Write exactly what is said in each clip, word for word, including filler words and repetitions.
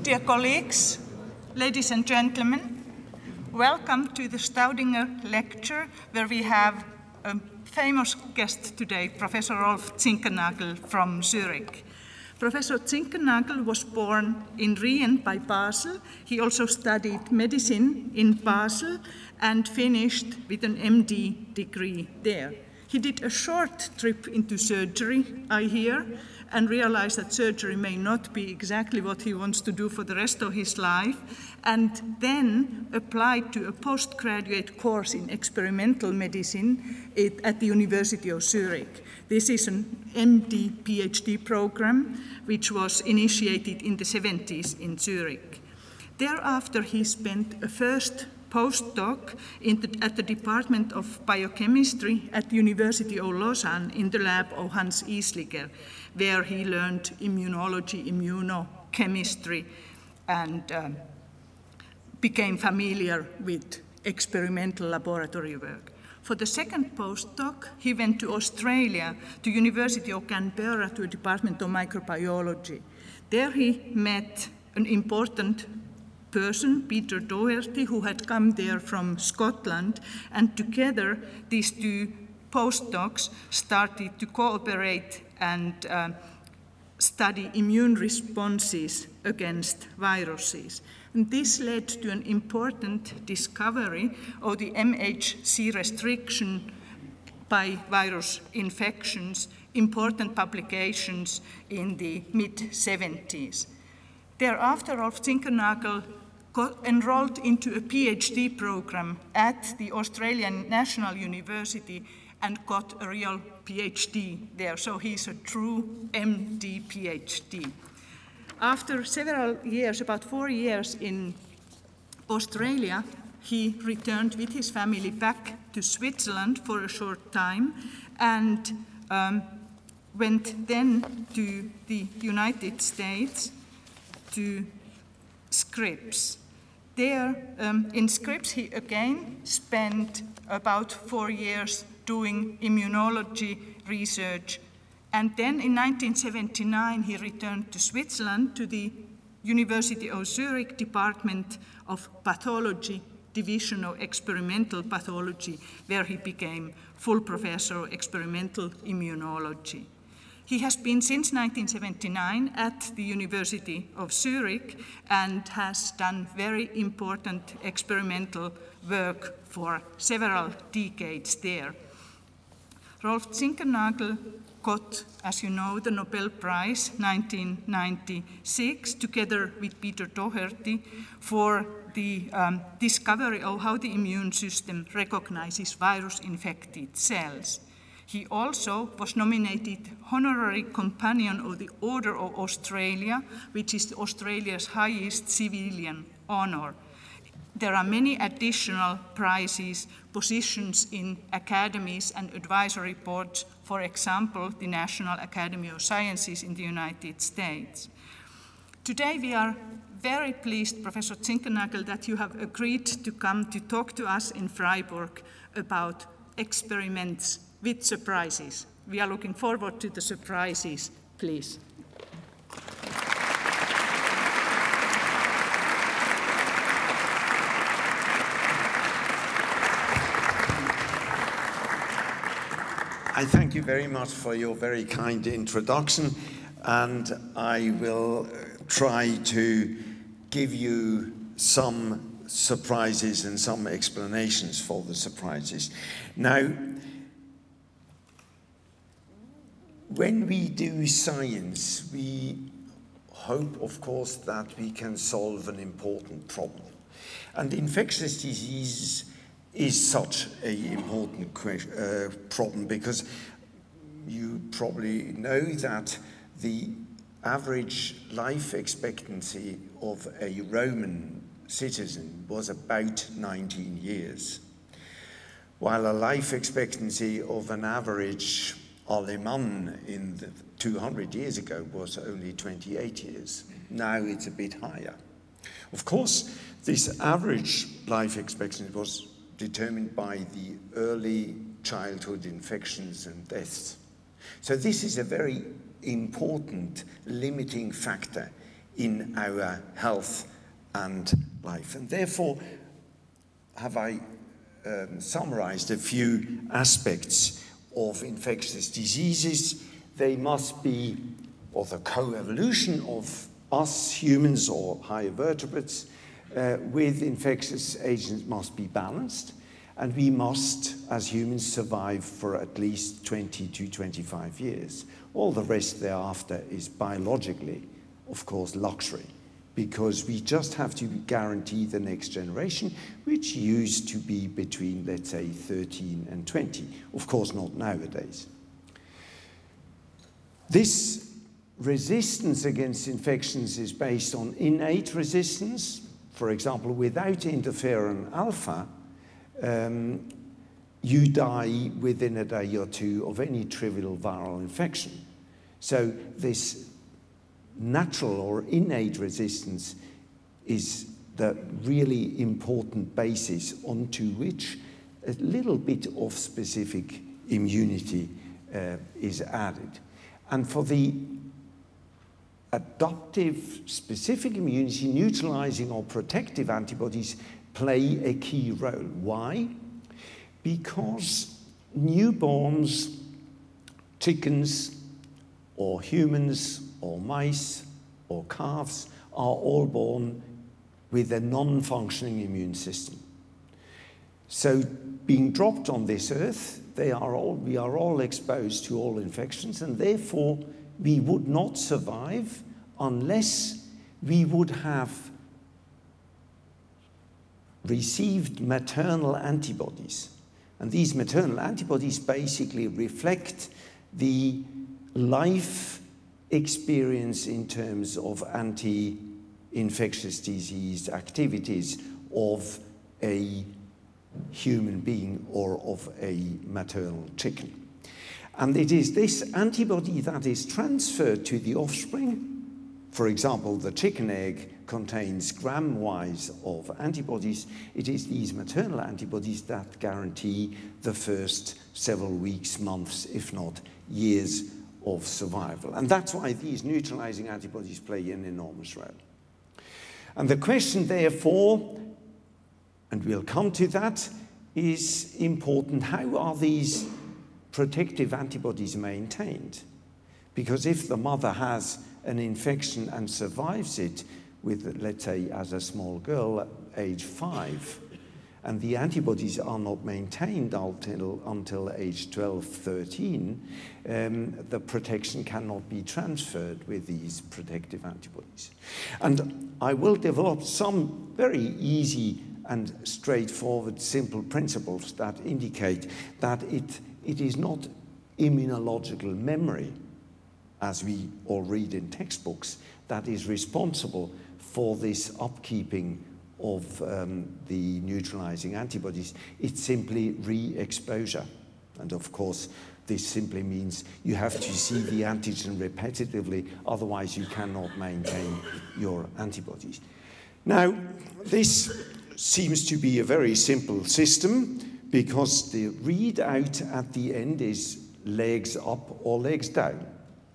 Dear colleagues, ladies and gentlemen, welcome to the Staudinger lecture, where we have a famous guest today, Professor Rolf Zinkernagel from Zurich. Professor Zinkernagel was born in Rien by Basel. He also studied medicine in Basel and finished with an M D degree there. He did a short trip into surgery, I hear, and realized that surgery may not be exactly what he wants to do for the rest of his life, and then applied to a postgraduate course in experimental medicine at the University of Zurich. This is an M D PhD program which was initiated in the seventies in Zurich. Thereafter, he spent a first postdoc in the, at the Department of Biochemistry at the University of Lausanne in the lab of Hans Isliger, where he learned immunology, immunochemistry, and um, became familiar with experimental laboratory work. For the second postdoc, he went to Australia, to University of Canberra, to a department of microbiology. There he met an important person, Peter Doherty, who had come there from Scotland, and together these two postdocs started to cooperate and uh, study immune responses against viruses. And this led to an important discovery of the M H C restriction by virus infections, important publications in the mid seventies. Thereafter, Rolf Zinkernagel got enrolled into a PhD program at the Australian National University and got a real PhD there. So he's a true M D PhD. After several years, about four years in Australia, he returned with his family back to Switzerland for a short time and um, went then to the United States to Scripps. There, um, in Scripps, he again spent about four years doing immunology research. And then in nineteen seventy-nine, he returned to Switzerland to the University of Zurich Department of Pathology, Division of Experimental Pathology, where he became full professor of experimental immunology. He has been since nineteen seventy-nine at the University of Zurich and has done very important experimental work for several decades there. Rolf Zinkernagel got, as you know, the Nobel Prize nineteen ninety-six, together with Peter Doherty, for the um, discovery of how the immune system recognizes virus-infected cells. He also was nominated Honorary Companion of the Order of Australia, which is Australia's highest civilian honor. There are many additional prizes, positions in academies and advisory boards, for example, the National Academy of Sciences in the United States. Today we are very pleased, Professor Zinkernagel, that you have agreed to come to talk to us in Freiburg about experiments with surprises. We are looking forward to the surprises, please. I thank you very much for your very kind introduction, and I will try to give you some surprises and some explanations for the surprises. Now, when we do science, we hope, of course, that we can solve an important problem. And infectious disease is such an important uh, problem because you probably know that the average life expectancy of a Roman citizen was about nineteen years, while a life expectancy of an average Aleman in the two hundred years ago was only twenty-eight years. Now it's a bit higher. Of course, this average life expectancy was determined by the early childhood infections and deaths. So this is a very important limiting factor in our health and life. And therefore, have I um, summarized a few aspects of infectious diseases. They must be, or the co-evolution of us humans or higher vertebrates uh, with infectious agents must be balanced, and we must, as humans, survive for at least twenty to twenty-five years. All the rest thereafter is biologically, of course, luxury, because we just have to guarantee the next generation, which used to be between, let's say, thirteen and twenty. Of course, not nowadays. This resistance against infections is based on innate resistance. For example, without interferon alpha, um, you die within a day or two of any trivial viral infection. So this natural or innate resistance is the really important basis onto which a little bit of specific immunity uh, is added. And for the adaptive specific immunity, neutralizing or protective antibodies play a key role. Why? Because newborns, chickens, or humans, or mice, or calves are all born with a non-functioning immune system. So being dropped on this earth, they are all, we are all exposed to all infections, and therefore we would not survive unless we would have received maternal antibodies. And these maternal antibodies basically reflect the life experience in terms of anti-infectious disease activities of a human being or of a maternal chicken. And it is this antibody that is transferred to the offspring. For example, the chicken egg contains gram-wise of antibodies. It is these maternal antibodies that guarantee the first several weeks, months, if not years of survival. And that's why these neutralizing antibodies play an enormous role. And the question, therefore, and we'll come to that, is important. How are these protective antibodies maintained? Because if the mother has an infection and survives it with, let's say, as a small girl at age five, and the antibodies are not maintained until, until age twelve, thirteen, um, the protection cannot be transferred with these protective antibodies. And I will develop some very easy and straightforward, simple principles that indicate that it, it is not immunological memory, as we all read in textbooks, that is responsible for this upkeeping of um, the neutralizing antibodies. It's simply re-exposure. And of course, this simply means you have to see the antigen repetitively, otherwise you cannot maintain your antibodies. Now, this seems to be a very simple system because the readout at the end is legs up or legs down.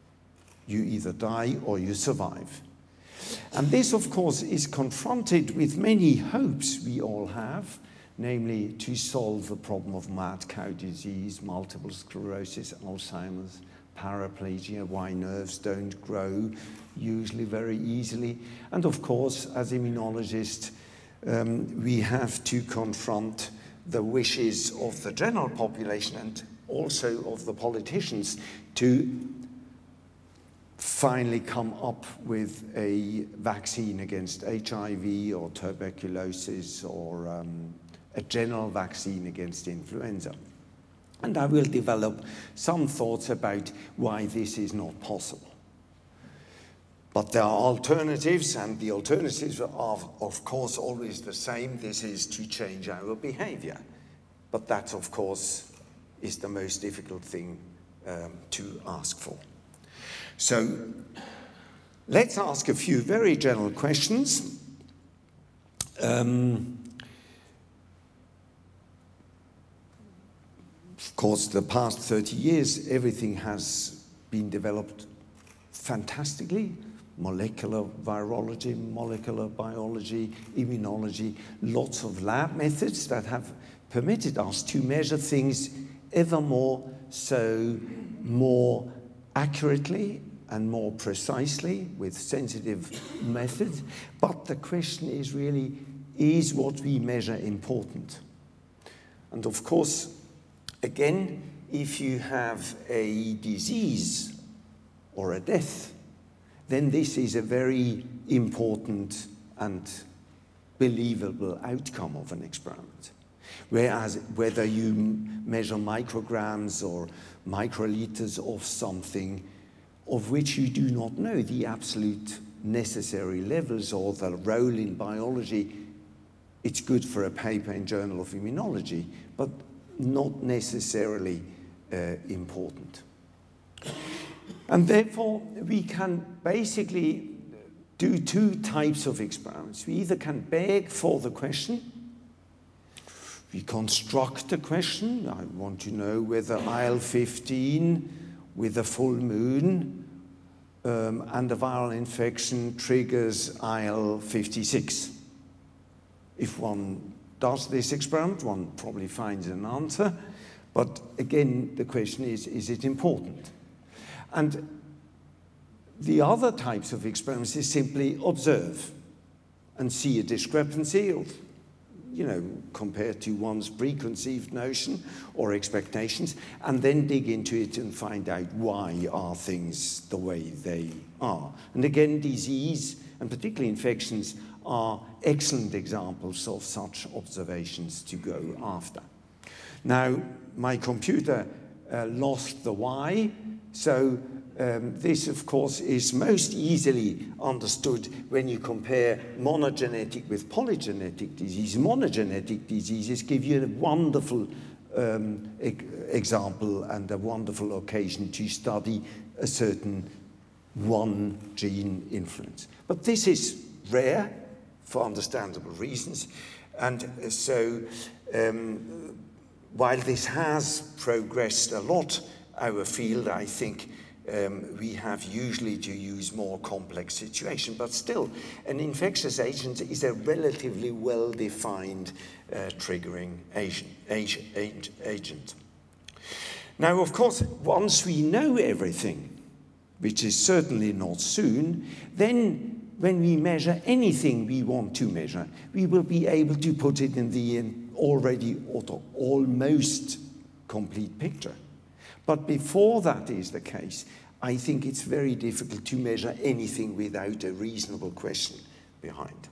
You either die or you survive. And this, of course, is confronted with many hopes we all have, namely to solve the problem of mad cow disease, multiple sclerosis, Alzheimer's, paraplegia, why nerves don't grow, usually very easily. And of course, as immunologists, um, we have to confront the wishes of the general population and also of the politicians to finally come up with a vaccine against H I V or tuberculosis or um, a general vaccine against influenza. And I will develop some thoughts about why this is not possible. But there are alternatives, and the alternatives are, of course, always the same. This is to change our behavior. But that, of course, is the most difficult thing um, to ask for. So let's ask a few very general questions. Um, of course, the past thirty years, everything has been developed fantastically. molecular virology, molecular biology, immunology, lots of lab methods that have permitted us to measure things ever more so, more accurately and more precisely with sensitive methods. But the question is really, is what we measure important? And of course, again, if you have a disease or a death, then this is a very important and believable outcome of an experiment. Whereas whether you measure micrograms or microliters of something of which you do not know the absolute necessary levels or the role in biology, it's good for a paper in Journal of Immunology, but not necessarily uh, important. And therefore, we can basically do two types of experiments. We either can beg for the question, we construct a question. I want to know whether I L fifteen with a full moon um, and a viral infection triggers I L fifty-six. If one does this experiment, one probably finds an answer. But again, the question is, is it important? And the other types of experiments is simply observe and see a discrepancy of, you know, compared to one's preconceived notion or expectations, and then dig into it and find out why are things the way they are. And again, disease, and particularly infections, are excellent examples of such observations to go after. Now, my computer uh, lost the Y, so um, this, of course, is most easily understood when you compare monogenetic with polygenetic disease. Monogenetic diseases give you a wonderful um, e example and a wonderful occasion to study a certain one gene influence. But this is rare for understandable reasons, and so um, while this has progressed a lot, our field, I think um, we have usually to use more complex situations, but still, an infectious agent is a relatively well-defined uh, triggering agent, agent, agent. Now, of course, once we know everything, which is certainly not soon, then when we measure anything we want to measure, we will be able to put it in the already or almost complete picture. But before that is the case, I think it's very difficult to measure anything without a reasonable question behind.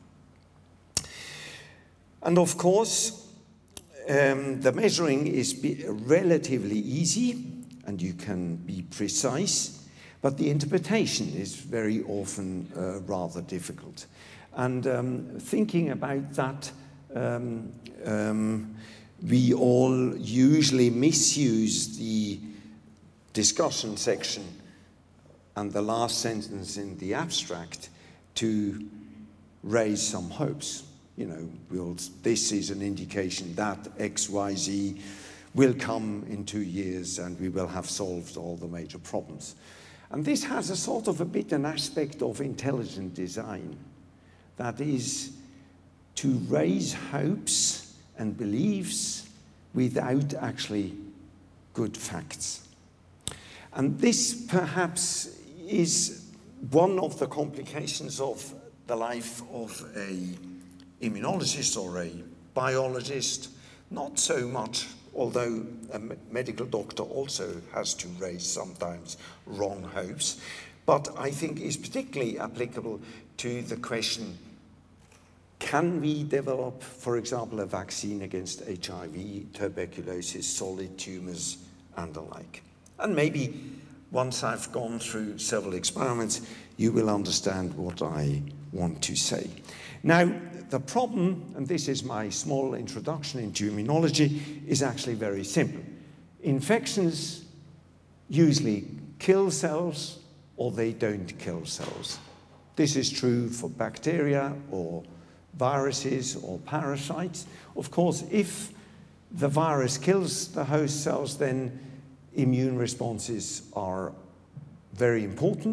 And of course, um, the measuring is be relatively easy, and you can be precise, but the interpretation is very often uh, rather difficult. And um, thinking about that, um, um, we all usually misuse the discussion section and the last sentence in the abstract to raise some hopes. You know, we'll, this is an indication that X Y Z will come in two years and we will have solved all the major problems. And this has a sort of a bit an aspect of intelligent design, that is to raise hopes and beliefs without actually good facts. And this perhaps is one of the complications of the life of a immunologist or a biologist, not so much, although a medical doctor also has to raise sometimes wrong hopes, but I think is particularly applicable to the question, can we develop, for example, a vaccine against H I V, tuberculosis, solid tumors, and the like? And maybe once I've gone through several experiments, you will understand what I want to say. Now, the problem, and this is my small introduction into immunology, is actually very simple. Infections usually kill cells or they don't kill cells. This is true for bacteria or viruses or parasites. Of course, if the virus kills the host cells, then immune responses are very important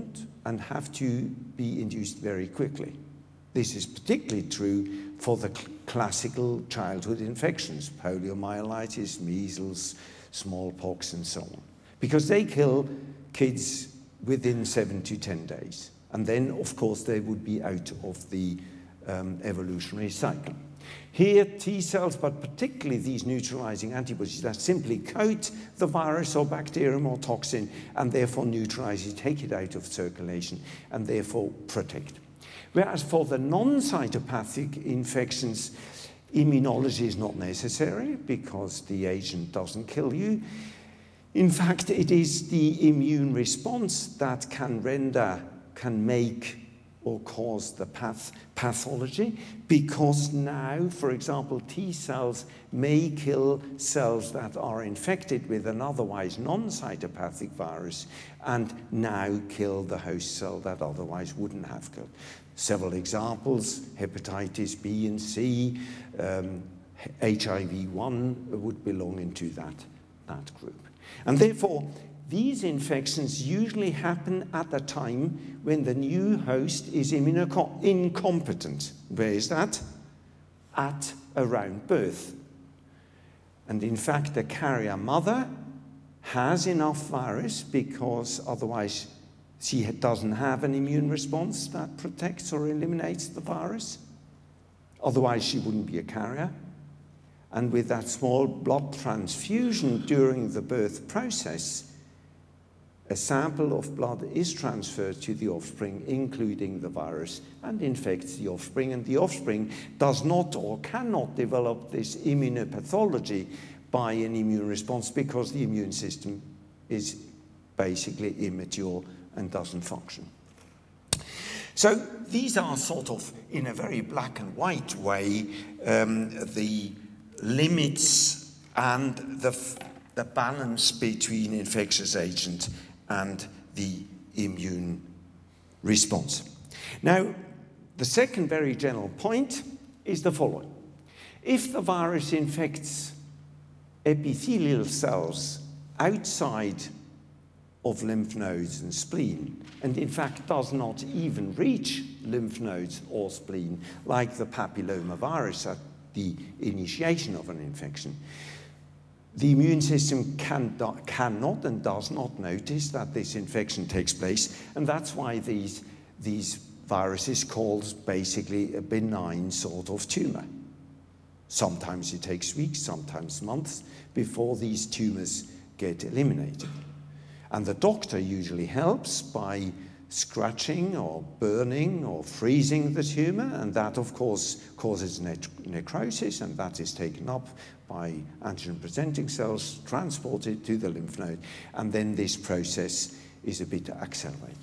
and have to be induced very quickly. This is particularly true for the cl classical childhood infections, poliomyelitis, measles, smallpox, and so on, because they kill kids within seven to ten days. And then, of course, they would be out of the um, evolutionary cycle. Here, T cells, but particularly these neutralizing antibodies that simply coat the virus or bacterium or toxin and therefore neutralize it, take it out of circulation, and therefore protect. Whereas for the non-cytopathic infections, immunology is not necessary because the agent doesn't kill you. In fact, it is the immune response that can render, can make or cause the path pathology, because now, for example, T cells may kill cells that are infected with an otherwise non-cytopathic virus and now kill the host cell that otherwise wouldn't have killed. Several examples: hepatitis B and C, um, H I V one would belong into that, that group. And therefore, these infections usually happen at the time when the new host is immunocompetent. Where is that? At around birth. And in fact, the carrier mother has enough virus because otherwise she doesn't have an immune response that protects or eliminates the virus. Otherwise, she wouldn't be a carrier. And with that small blood transfusion during the birth process, a sample of blood is transferred to the offspring, including the virus, and infects the offspring. And the offspring does not or cannot develop this immunopathology by an immune response because the immune system is basically immature and doesn't function. So these are sort of, in a very black and white way, um, the limits and the, the balance between infectious agent and the immune response. Now, the second very general point is the following. If the virus infects epithelial cells outside of lymph nodes and spleen, and in fact does not even reach lymph nodes or spleen, like the papillomavirus at the initiation of an infection, the immune system can, cannot and does not notice that this infection takes place, and that's why these, these viruses called basically a benign sort of tumor. Sometimes it takes weeks, sometimes months, before these tumors get eliminated. And the doctor usually helps by scratching or burning or freezing the tumor, and that of course causes ne necrosis, and that is taken up by antigen-presenting cells, transported to the lymph node, and then this process is a bit accelerated.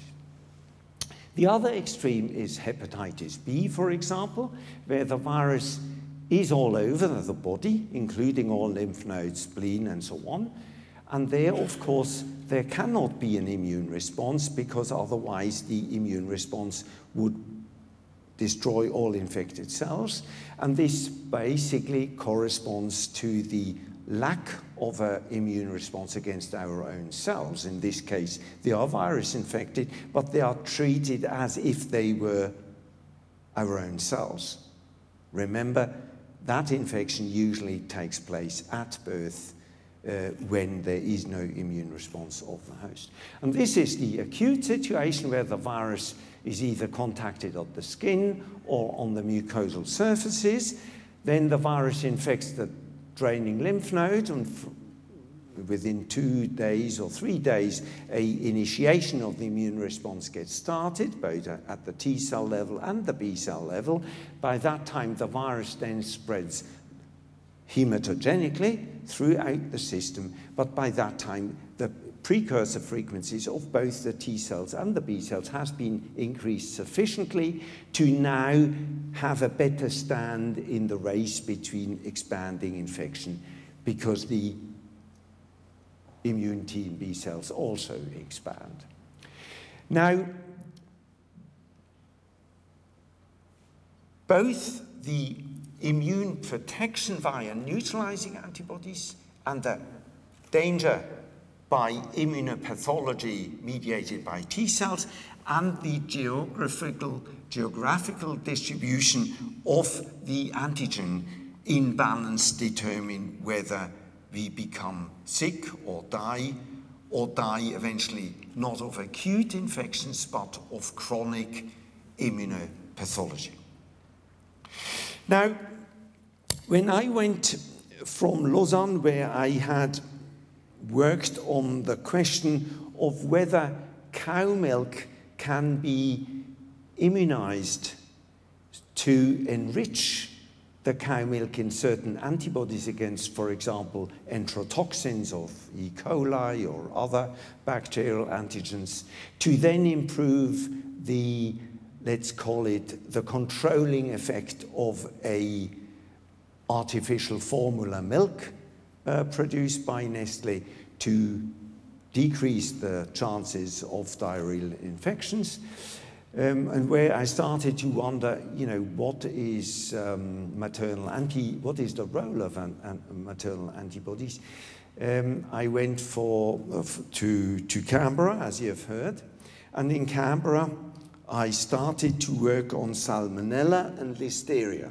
The other extreme is hepatitis B, for example, where the virus is all over the body, including all lymph nodes, spleen, and so on. And there, of course, there cannot be an immune response because otherwise the immune response would destroy all infected cells. And this basically corresponds to the lack of an immune response against our own cells. In this case, they are virus infected, but they are treated as if they were our own cells. Remember, that infection usually takes place at birth, Uh, when there is no immune response of the host. And this is the acute situation where the virus is either contacted on the skin or on the mucosal surfaces. Then the virus infects the draining lymph node, and within two days or three days, a initiation of the immune response gets started, both at the T cell level and the B cell level. By that time, the virus then spreads hematogenically throughout the system, but by that time the precursor frequencies of both the T cells and the B cells has been increased sufficiently to now have a better stand in the race between expanding infection, because the immune T and B cells also expand. Now, both the immune protection via neutralizing antibodies and the danger by immunopathology mediated by T cells and the geographical, geographical distribution of the antigen in balance determine whether we become sick or die, or die eventually not of acute infections, but of chronic immunopathology. Now, when I went from Lausanne, where I had worked on the question of whether cow milk can be immunized to enrich the cow milk in certain antibodies against, for example, enterotoxins of E. coli or other bacterial antigens, to then improve the, let's call it, the controlling effect of a artificial formula milk uh, produced by Nestlé to decrease the chances of diarrheal infections. Um, and where I started to wonder, you know, what is um, maternal anti, what is the role of an, an, maternal antibodies? Um, I went for uh, to to Canberra, as you have heard, and in Canberra, I started to work on Salmonella and Listeria,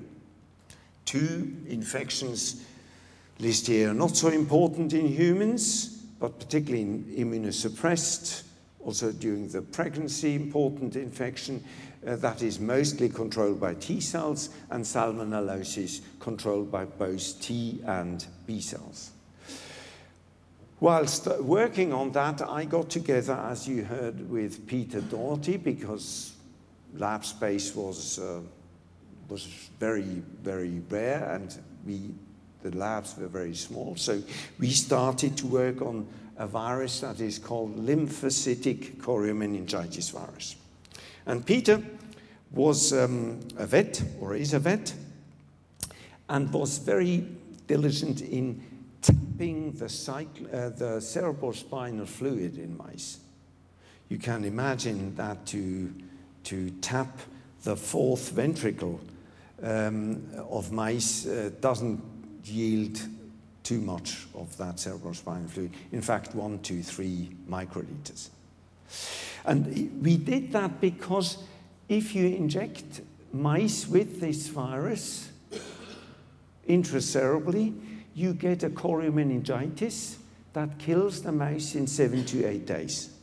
two infections. Listeria not so important in humans, but particularly in immunosuppressed. Also during the pregnancy, important infection uh, that is mostly controlled by T cells, and salmonellosis controlled by both T and B cells. Whilst working on that, I got together, as you heard, with Peter Doherty, because lab space was, uh, was very, very rare, and we, the labs were very small. So we started to work on a virus that is called lymphocytic choriomeningitis virus. And Peter was um, a vet, or is a vet, and was very diligent in tapping the, uh, the cerebrospinal fluid in mice. You can imagine that to, to tap the fourth ventricle um, of mice uh, doesn't yield too much of that cerebrospinal fluid. In fact, one, two, three microliters. And we did that because if you inject mice with this virus intracerebrally, you get a choriomeningitis that kills the mouse in seven to eight days.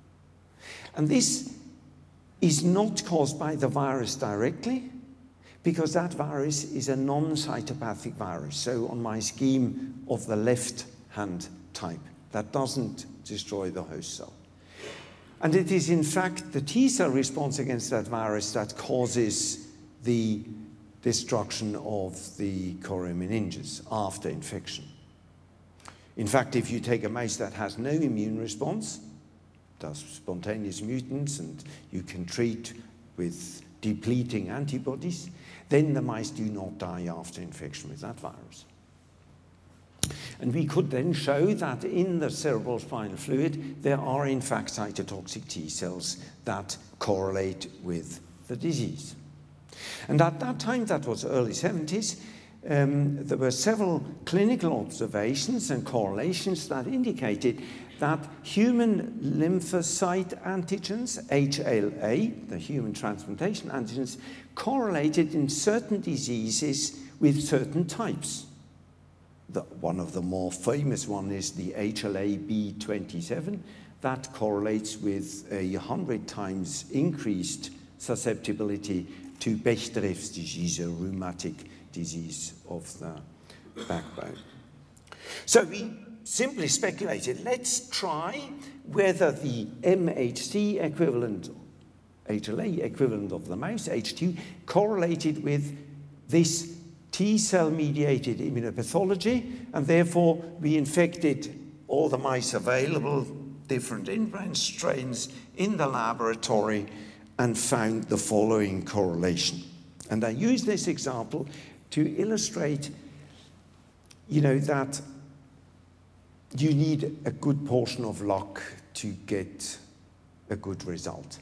And this is not caused by the virus directly, because that virus is a non-cytopathic virus. So on my scheme of the left-hand type, that doesn't destroy the host cell. And it is in fact the T cell response against that virus that causes the destruction of the choriomeninges after infection. In fact, if you take a mouse that has no immune response, does spontaneous mutants, and you can treat with depleting antibodies, then the mice do not die after infection with that virus. And we could then show that in the cerebrospinal fluid, there are in fact cytotoxic T cells that correlate with the disease. And at that time, that was early seventies, um, there were several clinical observations and correlations that indicated that human lymphocyte antigens, H L A, the human transplantation antigens, correlated in certain diseases with certain types. The, one of the more famous one is the H L A B twenty-seven. That correlates with a hundred times increased susceptibility to Bechdreff's disease, a rheumatic disease of the backbone. So we simply speculated, let's try whether the M H C equivalent, H L A equivalent of the mouse, H two, correlated with this T cell mediated immunopathology, and therefore we infected all the mice available, different inbred strains in the laboratory, and found the following correlation. And I use this example to illustrate, you know, that you need a good portion of luck to get a good result.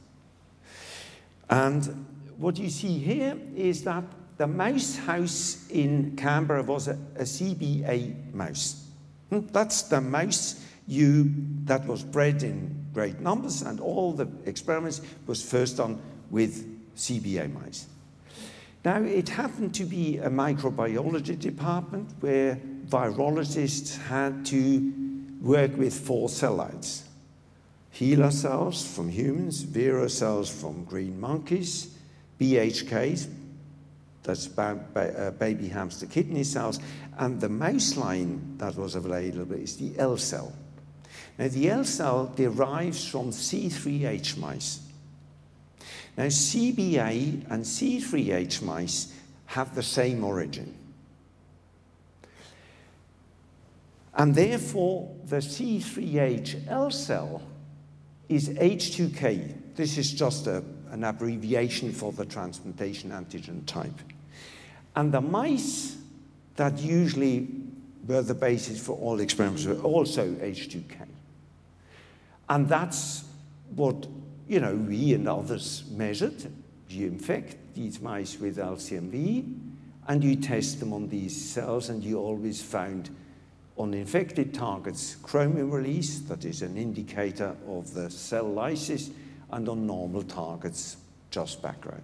And what you see here is that the mouse house in Canberra was a, a C B A mouse. That's the mouse you, that was bred in great numbers, and all the experiments was first done with C B A mice. Now, it happened to be a microbiology department where virologists had to work with four cell lines. HeLa cells from humans, Vero cells from green monkeys, B H Ks, that's ba ba uh, baby hamster kidney cells, and the mouse line that was available is the L cell. Now, the L cell derives from C three H mice. Now, C B A and C three H mice have the same origin. And therefore, the C three H L cell is H two K. This is just a, an abbreviation for the transplantation antigen type. And the mice that usually were the basis for all experiments were also H two K. And that's what, you know, we and others measured. You infect these mice with L C M V, and you test them on these cells, and you always found on infected targets chromium release, that is an indicator of the cell lysis, and on normal targets, just background.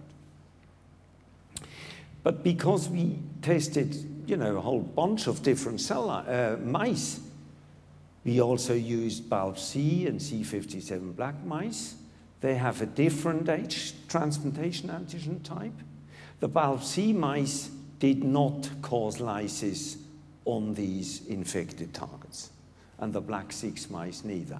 But because we tested, you know, a whole bunch of different cell uh, mice, we also used Balb C and C fifty-seven black mice. They have a different H transplantation antigen type. The Balb C mice did not cause lysis on these infected targets, and the black six mice neither.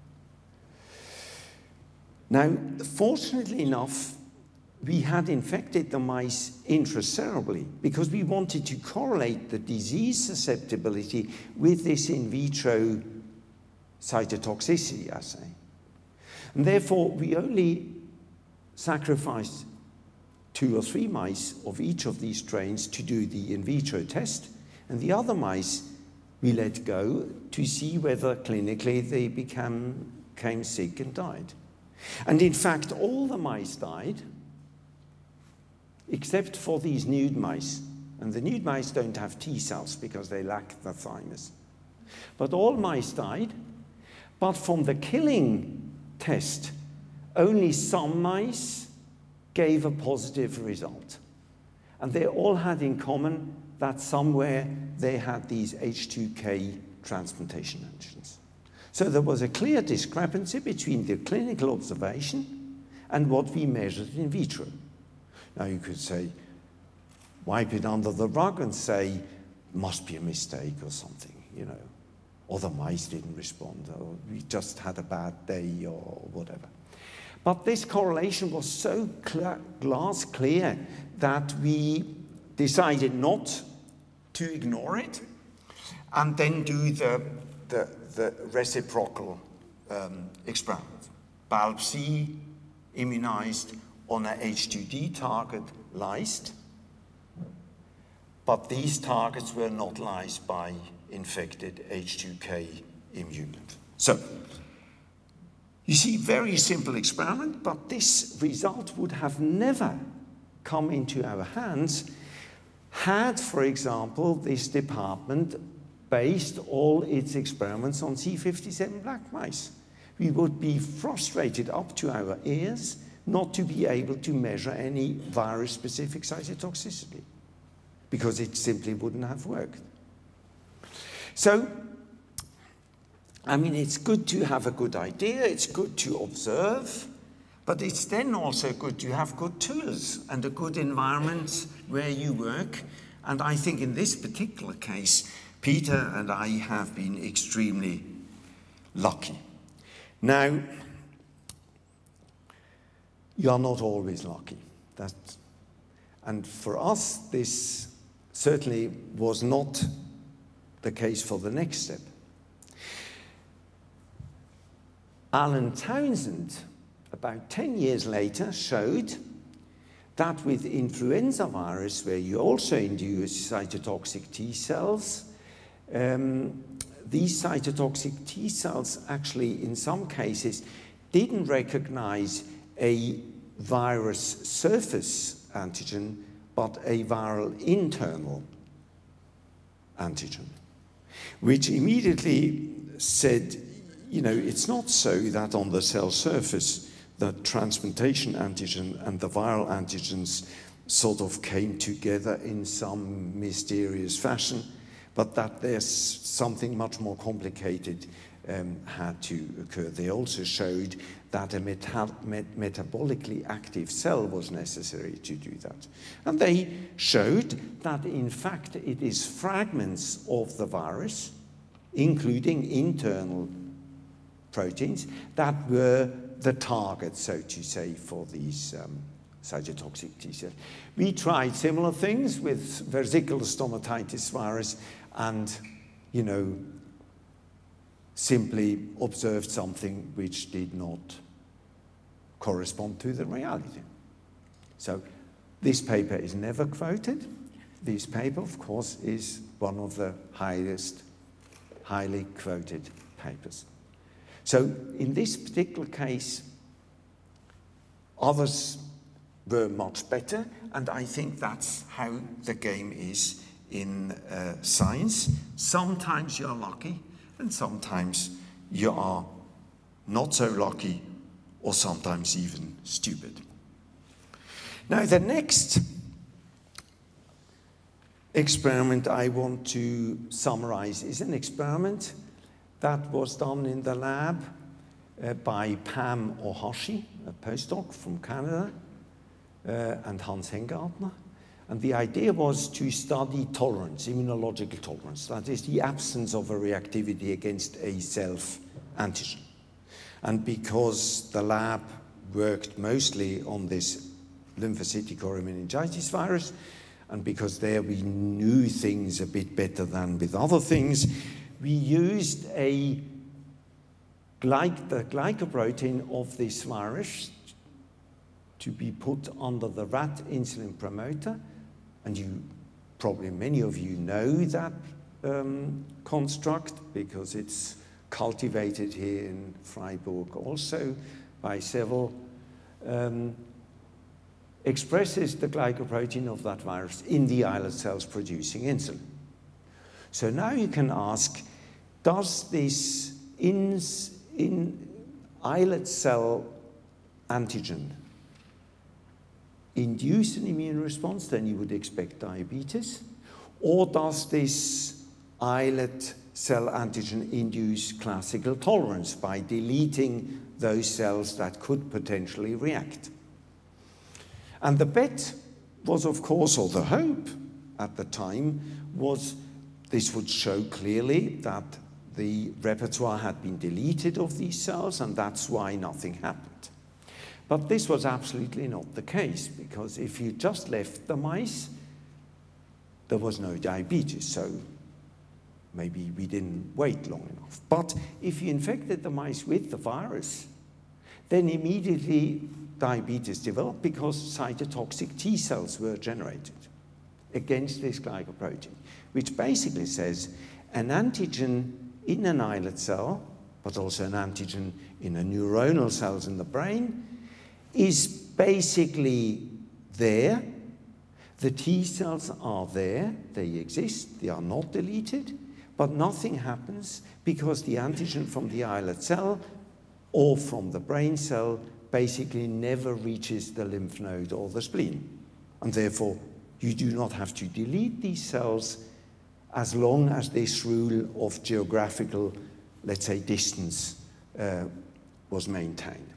Now, fortunately enough, we had infected the mice intracerebrally because we wanted to correlate the disease susceptibility with this in vitro cytotoxicity assay. And therefore, we only sacrificed two or three mice of each of these strains to do the in vitro test, and the other mice we let go to see whether clinically they became, became sick and died. And in fact, all the mice died, except for these nude mice. And the nude mice don't have T cells because they lack the thymus. But all mice died, but from the killing test, only some mice gave a positive result. And they all had in common that somewhere they had these H two K transplantation antigens. So there was a clear discrepancy between the clinical observation and what we measured in vitro. Now you could say, wipe it under the rug and say, must be a mistake or something, you know. Or the mice didn't respond, or we just had a bad day or whatever. But this correlation was so cl- glass clear that we decided not to ignore it and then do the, the, the reciprocal um, experiment. Balb C immunized on a H two D target lysed, but these targets were not lysed by infected H two K immunant. So, you see, very simple experiment, but this result would have never come into our hands had, for example, this department based all its experiments on C fifty-seven black mice. We would be frustrated up to our ears not to be able to measure any virus-specific cytotoxicity, because it simply wouldn't have worked. So, I mean, it's good to have a good idea, it's good to observe, but it's then also good to have good tools and a good environment where you work. And I think in this particular case, Peter and I have been extremely lucky. Now, you are not always lucky. That, and for us, this certainly was not the case for the next step. Alan Townsend, about ten years later, showed that with influenza virus, where you also induce cytotoxic T cells, um, these cytotoxic T cells actually, in some cases, didn't recognize a virus surface antigen, but a viral internal antigen, which immediately said, you know, it's not so that on the cell surface the transplantation antigen and the viral antigens sort of came together in some mysterious fashion, but that there's something much more complicated um, had to occur. They also showed that a meta met metabolically active cell was necessary to do that. And they showed that, in fact, it is fragments of the virus, including internal proteins, that were the target, so to say, for these um, cytotoxic T cells. We tried similar things with vesicular stomatitis virus and, you know, simply observed something which did not correspond to the reality. So this paper is never quoted. This paper, of course, is one of the highest, highly quoted papers. So in this particular case, others were much better, and I think that's how the game is in uh, science. Sometimes you're lucky, and sometimes you are not so lucky, or sometimes even stupid. Now, the next experiment I want to summarize is an experiment that was done in the lab uh, by Pam Ohashi, a postdoc from Canada, uh, and Hans Hengartner. And the idea was to study tolerance, immunological tolerance, that is the absence of a reactivity against a self-antigen. And because the lab worked mostly on this lymphocytic meningitis virus, and because there we knew things a bit better than with other things, we used a glyc the glycoprotein of this virus to be put under the rat insulin promoter. And you, probably many of you know that um, construct because it's cultivated here in Freiburg also by several, um, expresses the glycoprotein of that virus in the islet cells producing insulin. So now you can ask, does this in, in islet cell antigen induce an immune response? Then you would expect diabetes. Or does this islet cell antigen induce classical tolerance by deleting those cells that could potentially react? And the bet was, of course, or the hope at the time was this would show clearly that the repertoire had been deleted of these cells, and that's why nothing happened. But this was absolutely not the case, because if you just left the mice, there was no diabetes, so maybe we didn't wait long enough. But if you infected the mice with the virus, then immediately diabetes developed because cytotoxic T cells were generated against this glycoprotein, which basically says an antigen in an islet cell, but also an antigen in a neuronal cells in the brain, is basically there. The T cells are there, they exist, they are not deleted, but nothing happens because the antigen from the islet cell or from the brain cell basically never reaches the lymph node or the spleen. And therefore, you do not have to delete these cells as long as this rule of geographical, let's say, distance uh, was maintained.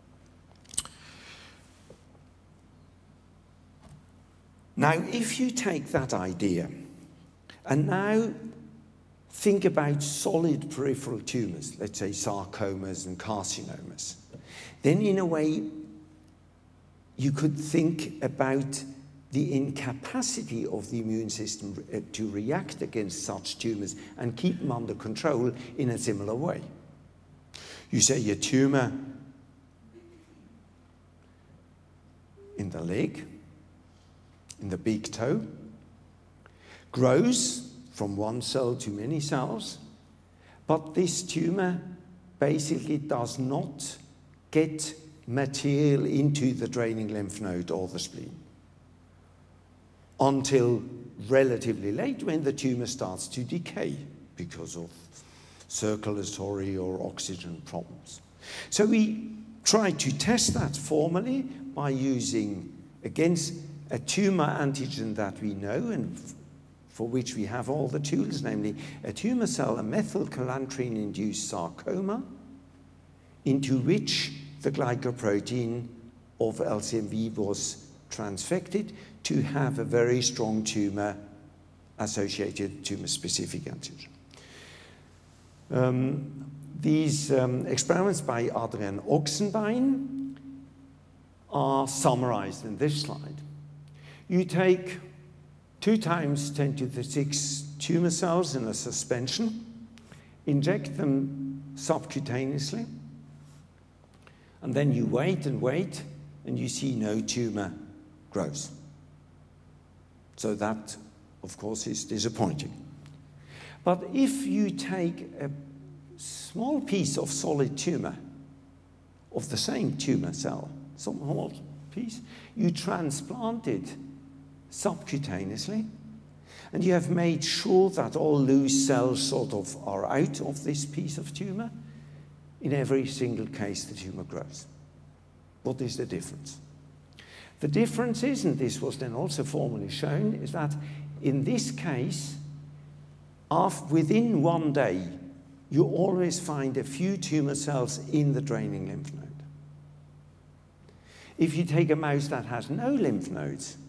Now, if you take that idea and now think about solid peripheral tumors, let's say sarcomas and carcinomas, then in a way you could think about the incapacity of the immune system to react against such tumors and keep them under control in a similar way. You say a tumor in the leg, in the big toe, grows from one cell to many cells, but this tumor basically does not get material into the draining lymph node or the spleen until relatively late when the tumor starts to decay because of circulatory or oxygen problems. So we try to test that formally by using, against a tumor antigen that we know and for which we have all the tools, namely a tumor cell, a methylcalantrine-induced sarcoma, into which the glycoprotein of L C M V was transfected to have a very strong tumor-associated tumor-specific antigen. Um, these um, experiments by Adrian Ochsenbein are summarized in this slide. You take two times ten to the six tumor cells in a suspension, inject them subcutaneously, and then you wait and wait, and you see no tumor grows. So that, of course, is disappointing. But if you take a small piece of solid tumor, of the same tumor cell, some small piece, you transplant it subcutaneously, and you have made sure that all loose cells sort of are out of this piece of tumor. In every single case, the tumor grows. What is the difference? The difference is, and this was then also formally shown, is that in this case, after, within one day, you always find a few tumor cells in the draining lymph node. If you take a mouse that has no lymph nodes,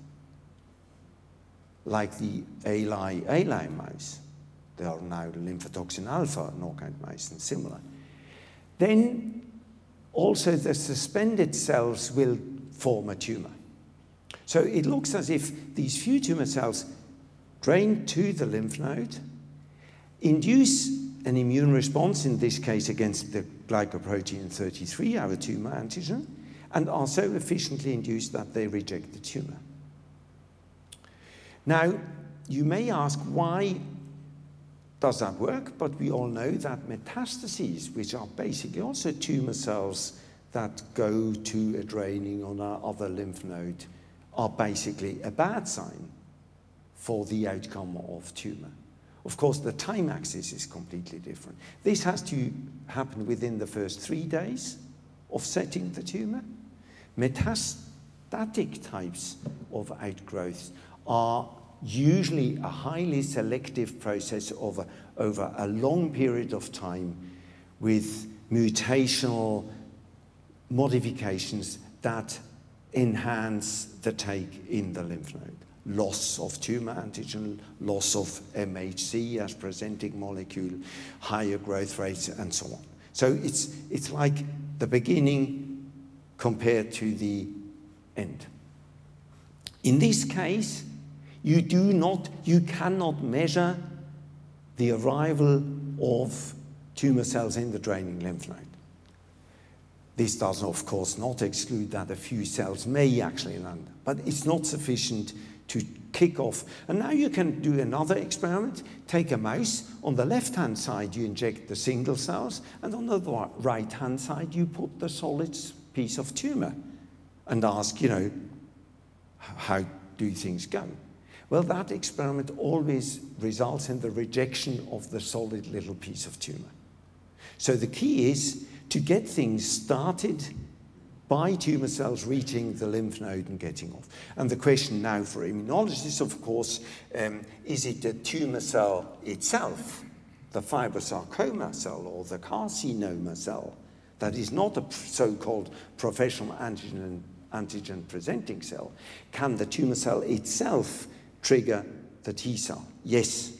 like the A-Li A-Li mouse, they are now the lymphotoxin alpha knockout mice and similar, then also the suspended cells will form a tumor. So it looks as if these few tumor cells drain to the lymph node, induce an immune response, in this case against the glycoprotein thirty-three, our tumor antigen, and are so efficiently induced that they reject the tumor. Now, you may ask, why does that work? But we all know that metastases, which are basically also tumor cells that go to a draining on our other lymph node, are basically a bad sign for the outcome of tumor. Of course, the time axis is completely different. This has to happen within the first three days of setting the tumor. Metastatic types of outgrowths are usually a highly selective process over, over a long period of time with mutational modifications that enhance the take in the lymph node. Loss of tumor antigen, loss of M H C as presenting molecule, higher growth rates, and so on. So it's, it's like the beginning compared to the end. In this case, you do not, you cannot measure the arrival of tumor cells in the draining lymph node. This does, of course, not exclude that a few cells may actually land, but it's not sufficient to kick off. And now you can do another experiment. Take a mouse. On the left-hand side, you inject the single cells, and on the right-hand side, you put the solid piece of tumor and ask, you know, how do things go? Well, that experiment always results in the rejection of the solid little piece of tumor. So the key is to get things started by tumor cells reaching the lymph node and getting off. And the question now for immunologists, of course, um, is it the tumor cell itself, the fibrosarcoma cell or the carcinoma cell, that is not a so-called professional antigen, antigen presenting cell? Can the tumor cell itself trigger the T cell? Yes.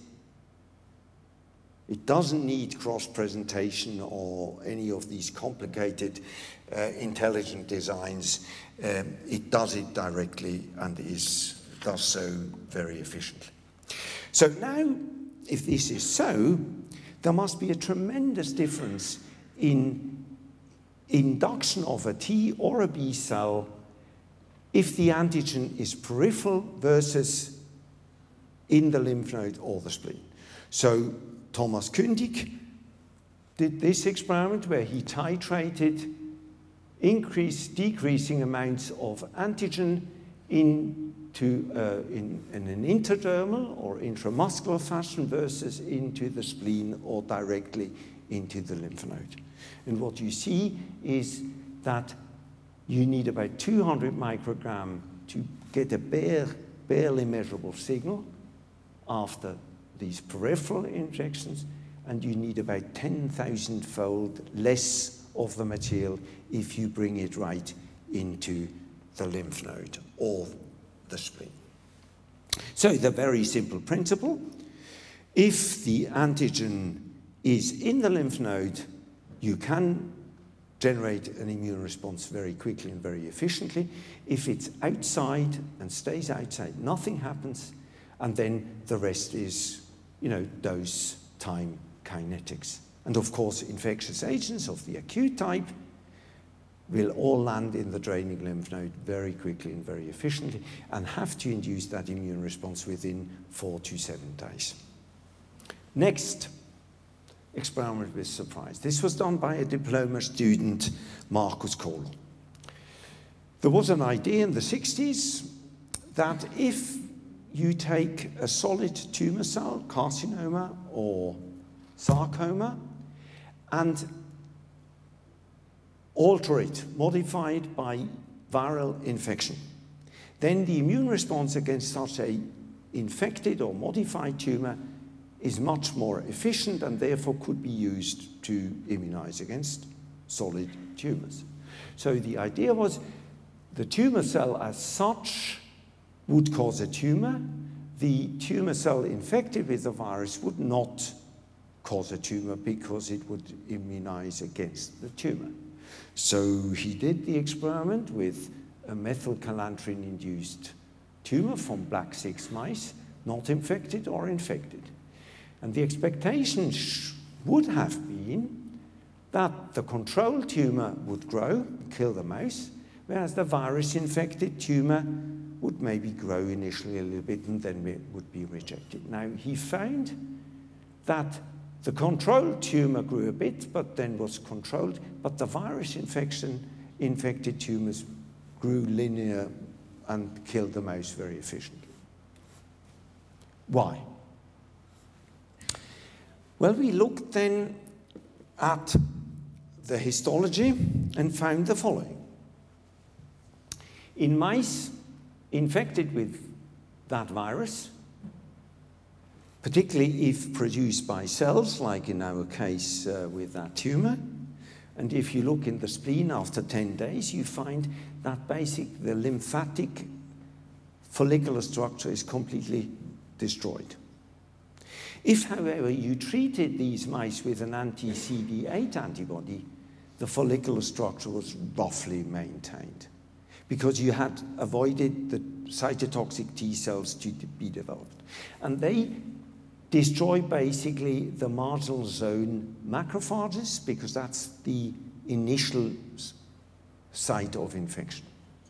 It doesn't need cross-presentation or any of these complicated uh, intelligent designs. Um, it does it directly and is, does so very efficiently. So now, if this is so, there must be a tremendous difference in induction of a T or a B cell if the antigen is peripheral versus in the lymph node or the spleen. So Thomas Kündig did this experiment where he titrated increase, decreasing amounts of antigen in to, uh, in, in an intradermal or intramuscular fashion versus into the spleen or directly into the lymph node. And what you see is that you need about two hundred microgram to get a bare, barely measurable signal after these peripheral injections, and you need about ten thousand fold less of the material if you bring it right into the lymph node or the spleen. So the very simple principle, if the antigen is in the lymph node, you can generate an immune response very quickly and very efficiently. If it's outside and stays outside, nothing happens, and then the rest is, you know, dose, time, kinetics. And of course, infectious agents of the acute type will all land in the draining lymph node very quickly and very efficiently and have to induce that immune response within four to seven days. Next, experiment with surprise. This was done by a diploma student, Markus Kohler. There was an idea in the sixties that if you take a solid tumor cell, carcinoma or sarcoma, and alter it, modify it by viral infection, then the immune response against such a infected or modified tumor is much more efficient and therefore could be used to immunize against solid tumors. So the idea was the tumor cell as such would cause a tumor. The tumor cell infected with the virus would not cause a tumor because it would immunize against the tumor. So he did the experiment with a methylcalantrin-induced tumor from black six mice, not infected or infected. And the expectation would have been that the control tumor would grow, kill the mouse, whereas the virus-infected tumor would maybe grow initially a little bit and then it would be rejected. Now, he found that the control tumor grew a bit, but then was controlled, but the virus infection infected tumors grew linear and killed the mouse very efficiently. Why? Well, we looked then at the histology and found the following. In mice infected with that virus, particularly if produced by cells, like in our case uh, with that tumor, and if you look in the spleen after ten days, you find that basic, the lymphatic follicular structure is completely destroyed. If, however, you treated these mice with an anti C D eight antibody, the follicular structure was roughly maintained because you had avoided the cytotoxic T cells to be developed. And they destroy basically the marginal zone macrophages because that's the initial site of infection.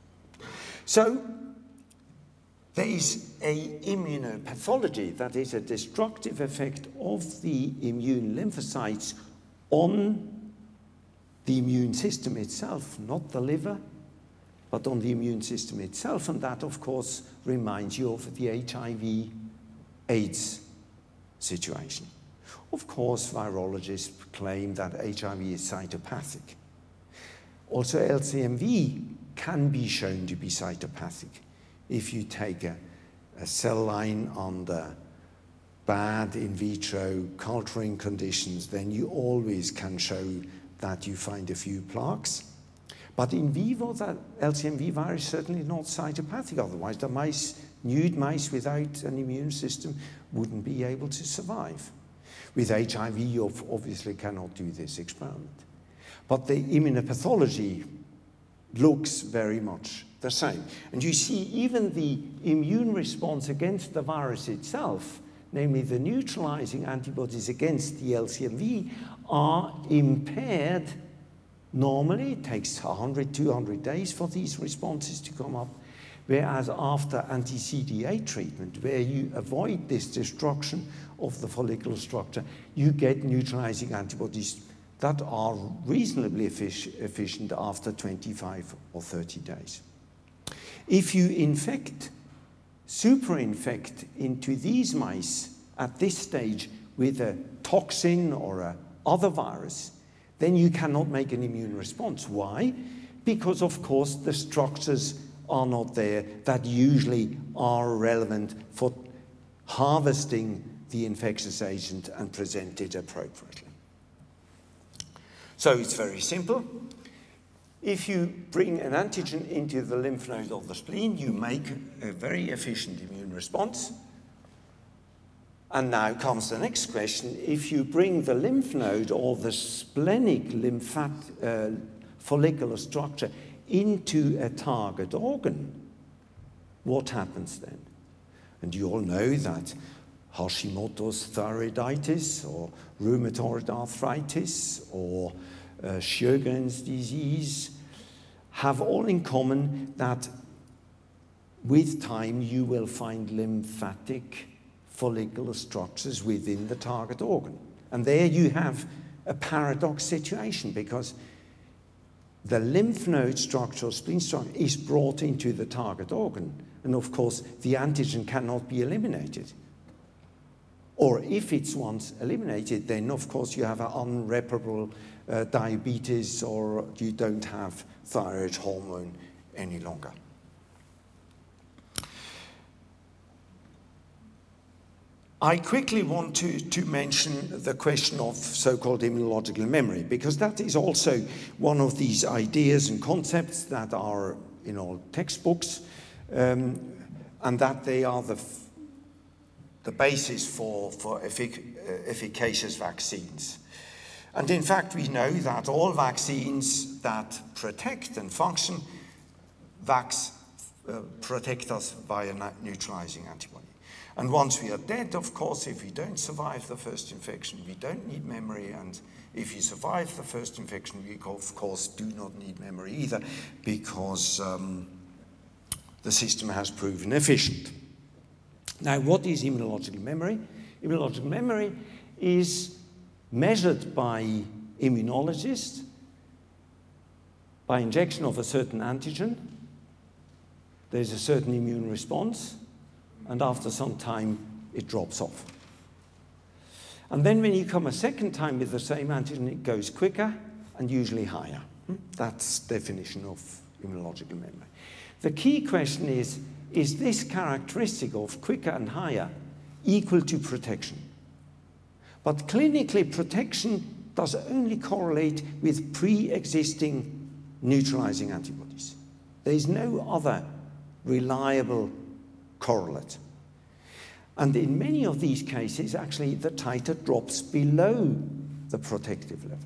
So there is an immunopathology, that is a destructive effect of the immune lymphocytes on the immune system itself, not the liver, but on the immune system itself. And that, of course, reminds you of the H I V AIDS situation. Of course, virologists claim that H I V is cytopathic. Also, L C M V can be shown to be cytopathic. If you take a, a cell line under bad in vitro culturing conditions, then you always can show that you find a few plaques. But in vivo, that L C M V virus is certainly not cytopathic. Otherwise, the mice, nude mice without an immune system wouldn't be able to survive. With H I V, you obviously cannot do this experiment. But the immunopathology looks very much the same. And you see even the immune response against the virus itself, namely the neutralizing antibodies against the L C M V, are impaired. Normally, it takes one hundred, two hundred days for these responses to come up, whereas after anti C D eight treatment, where you avoid this destruction of the follicular structure, you get neutralizing antibodies that are reasonably effic- efficient after twenty-five or thirty days. If you infect superinfect into these mice at this stage with a toxin or a other virus, then you cannot make an immune response. Why? Because, of course, the structures are not there that usually are relevant for harvesting the infectious agent and present it appropriately. So it's very simple. If you bring an antigen into the lymph node of the spleen, you make a very efficient immune response. And now comes the next question. If you bring the lymph node or the splenic lymphatic uh, follicular structure into a target organ, what happens then? And you all know that Hashimoto's thyroiditis or rheumatoid arthritis or uh, Sjögren's disease have all in common that with time you will find lymphatic follicular structures within the target organ. And there you have a paradox situation, because the lymph node structure or spleen structure is brought into the target organ, and of course the antigen cannot be eliminated. Or if it's once eliminated, then of course you have an unreparable uh, diabetes, or you don't have thyroid hormone any longer. I quickly want to, to mention the question of so-called immunological memory, because that is also one of these ideas and concepts that are in all textbooks, um, and that they are the, the basis for, for effic uh, efficacious vaccines. And in fact, we know that all vaccines that protect and function vax, uh, protect us via neutralizing antibody. And once we are dead, of course, if we don't survive the first infection, we don't need memory. And if you survive the first infection, we, of course, do not need memory either, because um, the system has proven efficient. Now, what is immunological memory? Immunological memory is measured by immunologists by injection of a certain antigen. There's a certain immune response, and after some time, it drops off. And then when you come a second time with the same antigen, it goes quicker and usually higher. That's the definition of immunological memory. The key question is, is this characteristic of quicker and higher equal to protection? But clinically, protection does only correlate with pre-existing neutralizing antibodies. There is no other reliable correlate. And in many of these cases, actually, the titer drops below the protective level.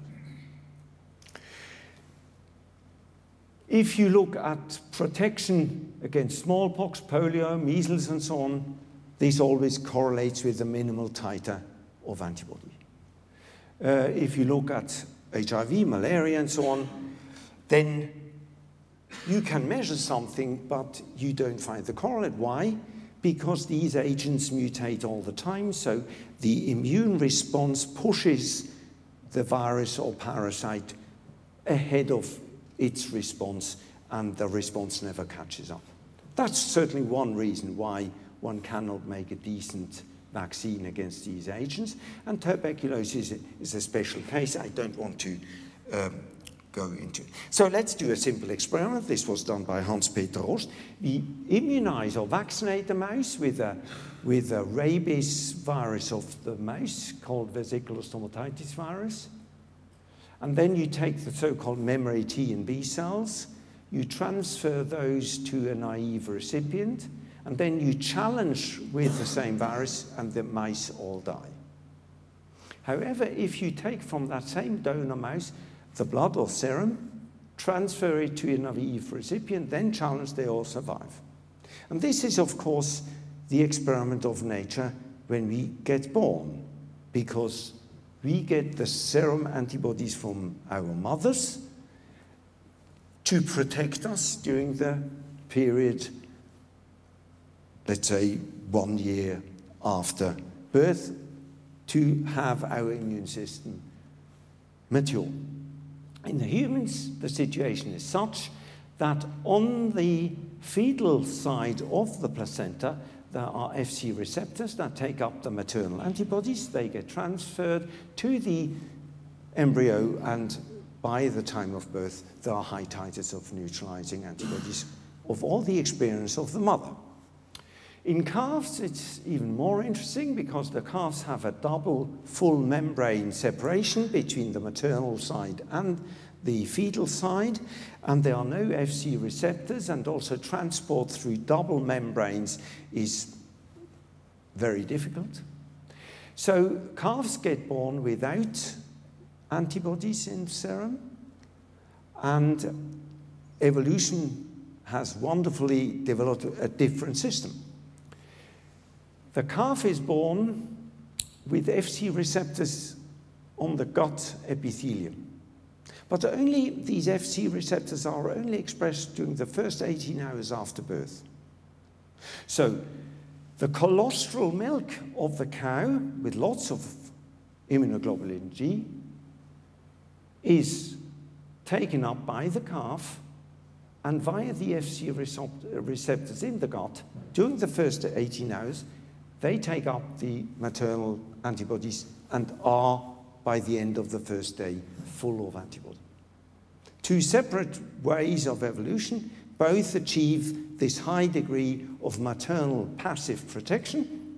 If you look at protection against smallpox, polio, measles, and so on, this always correlates with the minimal titer of antibody. Uh, if you look at H I V, malaria, and so on, then you can measure something, but you don't find the correlate. Why? Because these agents mutate all the time, so the immune response pushes the virus or parasite ahead of its response, and the response never catches up. That's certainly one reason why one cannot make a decent vaccine against these agents, and tuberculosis is a special case. I don't want to um, go into it. So let's do a simple experiment. This was done by Hans-Peter Rost. We immunize or vaccinate the mouse with a, with a rabies virus of the mouse called vesicular stomatitis virus. And then you take the so-called memory T and B cells, you transfer those to a naive recipient, and then you challenge with the same virus, and the mice all die. However, if you take from that same donor mouse the blood or serum, transfer it to a naive recipient, then challenge, they all survive. And this is, of course, the experiment of nature when we get born, because we get the serum antibodies from our mothers to protect us during the period, let's say, one year after birth, to have our immune system mature. In the humans, the situation is such that on the fetal side of the placenta, there are F C receptors that take up the maternal antibodies. They get transferred to the embryo, and by the time of birth, there are high titers of neutralizing antibodies of all the experience of the mother. In calves, it's even more interesting because the calves have a double full membrane separation between the maternal side and the fetal side, and there are no F C receptors, and also transport through double membranes is very difficult. So calves get born without antibodies in serum, and evolution has wonderfully developed a different system. The calf is born with F C receptors on the gut epithelium. But only these F C receptors are only expressed during the first eighteen hours after birth. So the colostral milk of the cow, with lots of immunoglobulin G, is taken up by the calf, and via the F C receptors in the gut, during the first eighteen hours, they take up the maternal antibodies and are, by the end of the first day, full of antibody. Two separate ways of evolution, both achieve this high degree of maternal passive protection,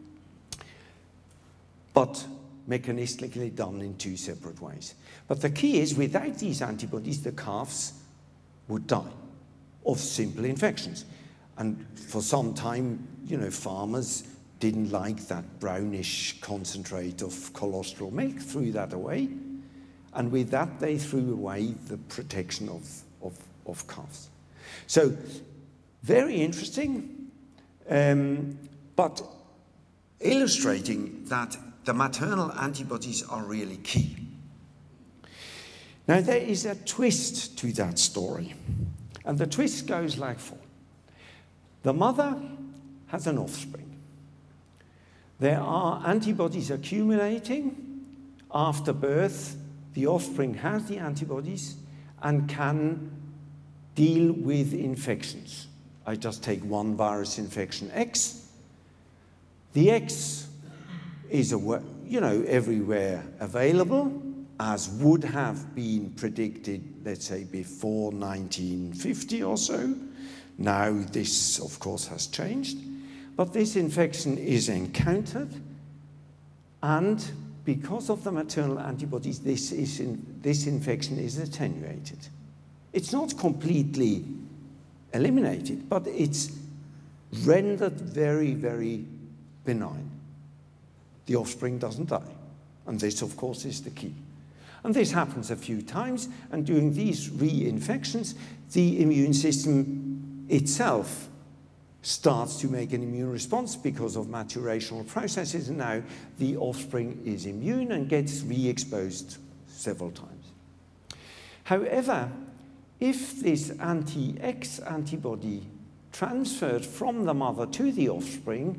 but mechanistically done in two separate ways. But the key is, without these antibodies, the calves would die of simple infections. And for some time, you know, farmers didn't like that brownish concentrate of colostral milk, threw that away. And with that, they threw away the protection of, of, of calves. So, very interesting, um, but illustrating that the maternal antibodies are really key. Now, there is a twist to that story. And the twist goes like this. The mother has an offspring. There are antibodies accumulating. After birth, the offspring has the antibodies and can deal with infections. I just take one virus infection, X. The X is, a, you know, everywhere available, as would have been predicted, let's say, before nineteen fifty or so. Now this, of course, has changed. But this infection is encountered, and because of the maternal antibodies, this, is in, this infection is attenuated. It's not completely eliminated, but it's rendered very, very benign. The offspring doesn't die. And this, of course, is the key. And this happens a few times, and during these reinfections, the immune system itself starts to make an immune response because of maturational processes, and now the offspring is immune and gets re-exposed several times. However, if this anti-X antibody transferred from the mother to the offspring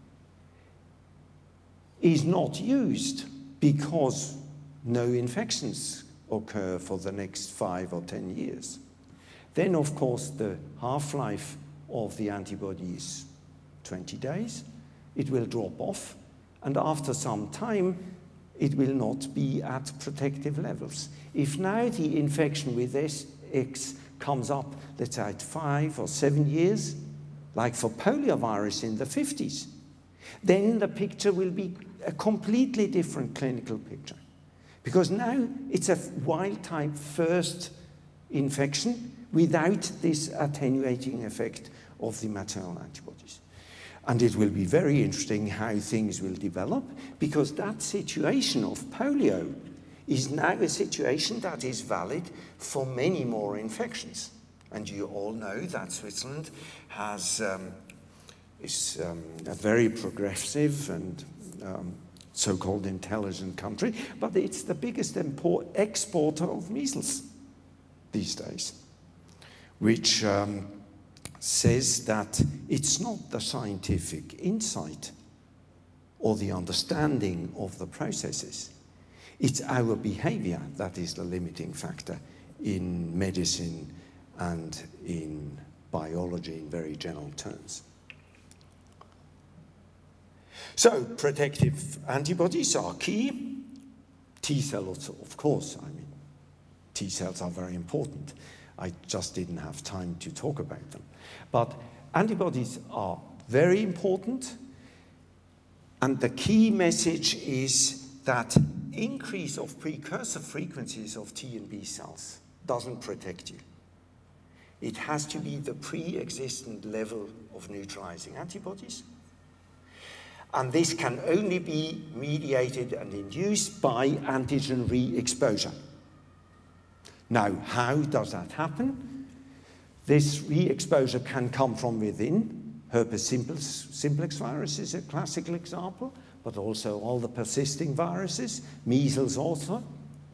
is not used because no infections occur for the next five or ten years, then of course the half-life of the antibody is twenty days. It will drop off, and after some time, it will not be at protective levels. If now the infection with this X comes up, let's say at five or seven years, like for poliovirus in the fifties, then the picture will be a completely different clinical picture. Because now it's a wild-type first infection without this attenuating effect of the maternal antibodies. And it will be very interesting how things will develop, because that situation of polio is now a situation that is valid for many more infections. And you all know that Switzerland has, um, is um, a very progressive and um, so-called intelligent country, but it's the biggest import, exporter of measles these days, which um, says that it's not the scientific insight or the understanding of the processes. It's our behavior that is the limiting factor in medicine and in biology in very general terms. So, protective antibodies are key. T cells, of course, I mean, T cells are very important. I just didn't have time to talk about them. But antibodies are very important, and the key message is that increase of precursor frequencies of T and B cells doesn't protect you. It has to be the pre-existent level of neutralizing antibodies. And this can only be mediated and induced by antigen re-exposure. Now, how does that happen? This re-exposure can come from within. Herpes simplex virus is a classical example, but also all the persisting viruses, measles also.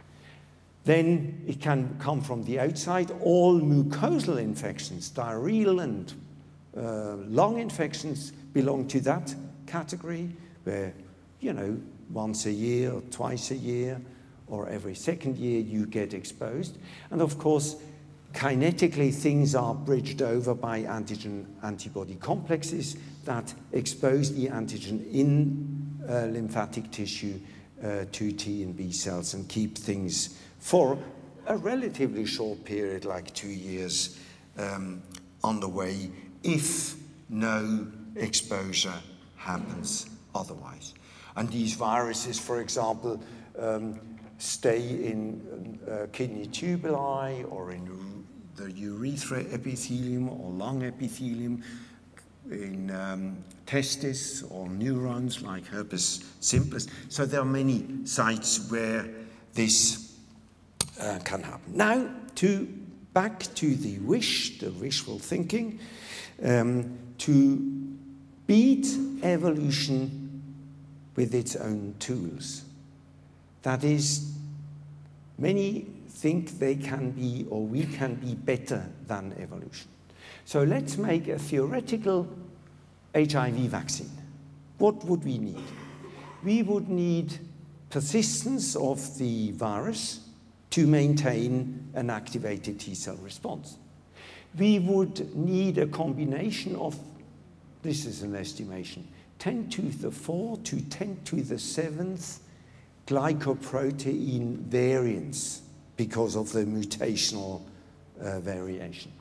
Then it can come from the outside. All mucosal infections, diarrheal and uh, lung infections belong to that category, where, you know, once a year or twice a year or every second year you get exposed. And of course, kinetically things are bridged over by antigen-antibody complexes that expose the antigen in uh, lymphatic tissue uh, to T and B cells and keep things for a relatively short period, like two years, um, on the way, if no exposure happens otherwise. And these viruses, for example, um, stay in uh, kidney tubuli or in the urethra epithelium or lung epithelium, in um, testis or neurons like herpes simplex. So there are many sites where this uh, can happen. Now, to back to the wish, the wishful thinking, um, to beat evolution with its own tools. That is, many think they can be, or we can be better than evolution. So let's make a theoretical H I V vaccine. What would we need? We would need persistence of the virus to maintain an activated T cell response. We would need a combination of, this is an estimation, ten to the four to ten to the seventh glycoprotein variants because of the mutational uh, variation.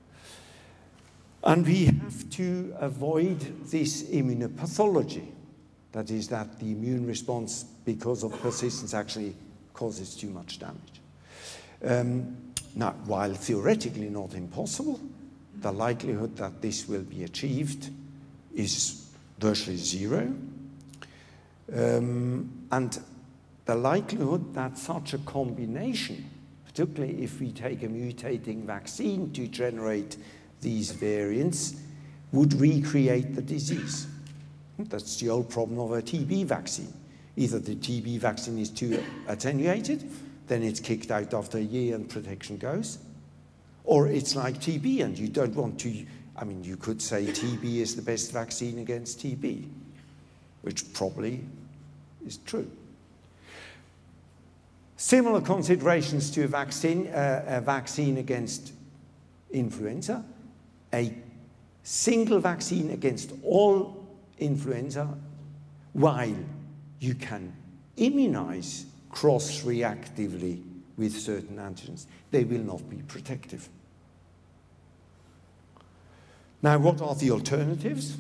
And we have to avoid this immunopathology. That is, that the immune response, because of persistence, actually causes too much damage. Um, now, while theoretically not impossible, the likelihood that this will be achieved is virtually zero. Um, and the likelihood that such a combination, particularly if we take a mutating vaccine to generate these variants, would recreate the disease. That's the old problem of a T B vaccine. Either the T B vaccine is too attenuated, then it's kicked out after a year and protection goes, or it's like T B and you don't want to, I mean, you could say T B is the best vaccine against T B, which probably is true. Similar considerations to a vaccine, uh, a vaccine against influenza, a single vaccine against all influenza, while you can immunize cross-reactively with certain antigens, they will not be protective. Now, what are the alternatives?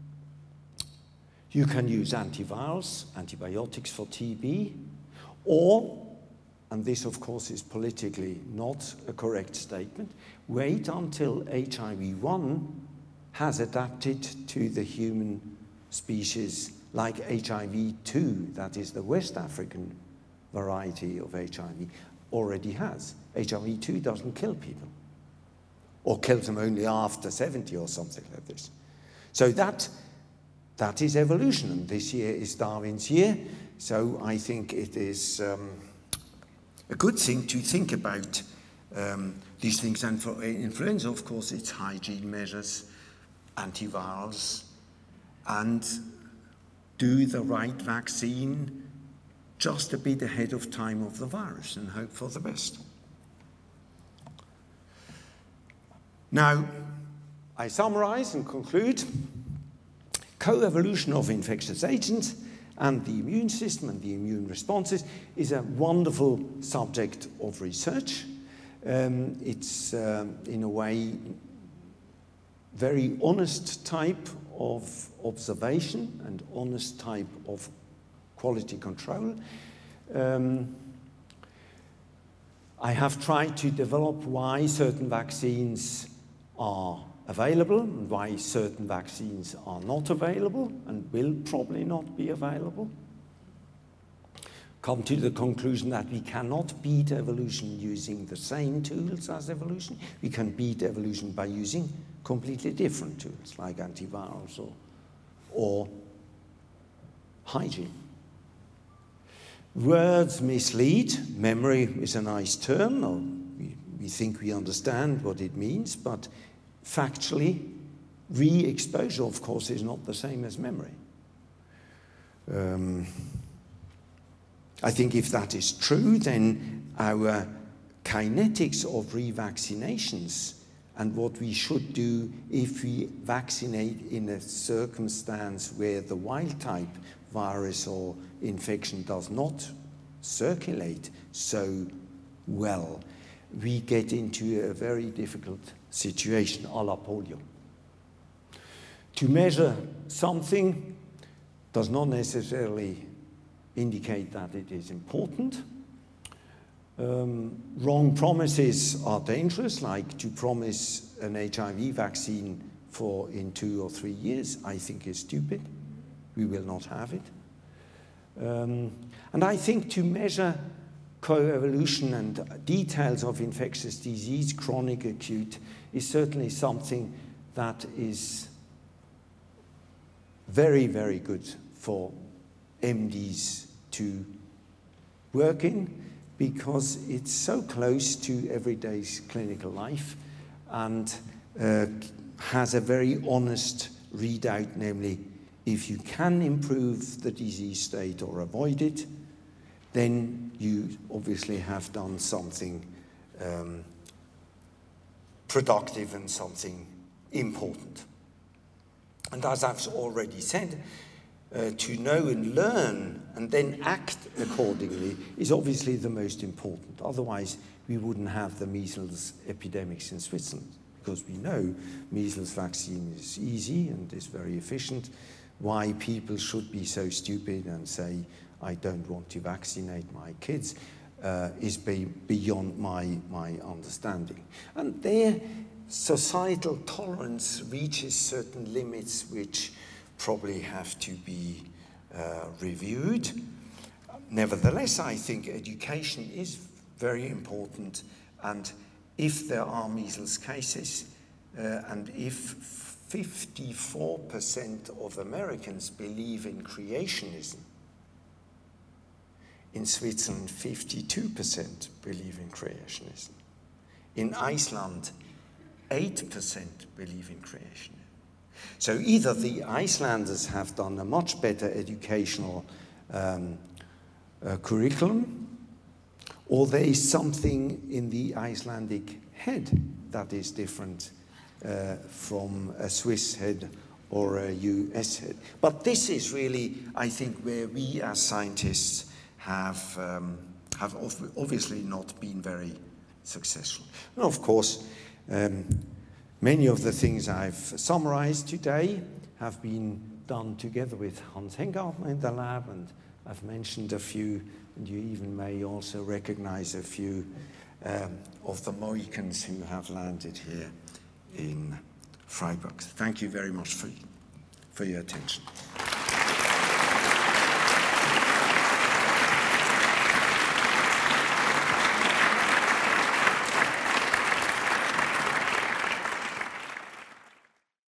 You can use antivirals, antibiotics for T B, or, and this of course is politically not a correct statement, wait until H I V one has adapted to the human species, like H I V two, that is the West African variety of H I V, already has. H I V two doesn't kill people, or kills them only after seventy or something like this. So that, that is evolution, and this year is Darwin's year, so I think it is um, a good thing to think about um, these things. And for influenza, of course, it's hygiene measures, antivirals, and do the right vaccine just a bit ahead of time of the virus and hope for the best. Now, I summarize and conclude. Co-evolution of infectious agents and the immune system and the immune responses is a wonderful subject of research. Um, it's, uh, in a way, very honest type of observation and honest type of quality control. Um, I have tried to develop why certain vaccines are available and why certain vaccines are not available and will probably not be available. Come to the conclusion that we cannot beat evolution using the same tools as evolution. We can beat evolution by using completely different tools like antivirals or, or hygiene. Words mislead. Memory is a nice term. Or we, we think we understand what it means, but factually, re-exposure, of course, is not the same as memory. Um, I think if that is true, then our kinetics of revaccinations and what we should do if we vaccinate in a circumstance where the wild-type virus or infection does not circulate so well, we get into a very difficult situation, a la polio. To measure something does not necessarily indicate that it is important. Um, wrong promises are dangerous, like to promise an H I V vaccine for in two or three years, I think is stupid. We will not have it. Um, and I think to measure co-evolution and details of infectious disease, chronic, acute, is certainly something that is very, very good for M Ds to work in, because it's so close to everyday clinical life and uh, has a very honest readout, namely, if you can improve the disease state or avoid it, then you obviously have done something um, productive and something important. And as I've already said, uh, to know and learn and then act accordingly is obviously the most important. Otherwise, we wouldn't have the measles epidemics in Switzerland, because we know measles vaccine is easy and is very efficient. Why people should be so stupid and say, I don't want to vaccinate my kids, uh, is be beyond my, my understanding. And there, societal tolerance reaches certain limits which probably have to be uh, reviewed. Nevertheless, I think education is very important, and if there are measles cases, uh, and if fifty-four percent of Americans believe in creationism, in Switzerland, fifty-two percent believe in creationism. In Iceland, eight percent believe in creationism. So either the Icelanders have done a much better educational um, uh, curriculum, or there is something in the Icelandic head that is different uh, from a Swiss head or a U S head. But this is really, I think, where we as scientists have, um, have obviously not been very successful. And of course, um, many of the things I've summarized today have been done together with Hans Hengartner in the lab, and I've mentioned a few, and you even may also recognize a few um, of the Mohicans who have landed here in Freiburg. Thank you very much for, for your attention.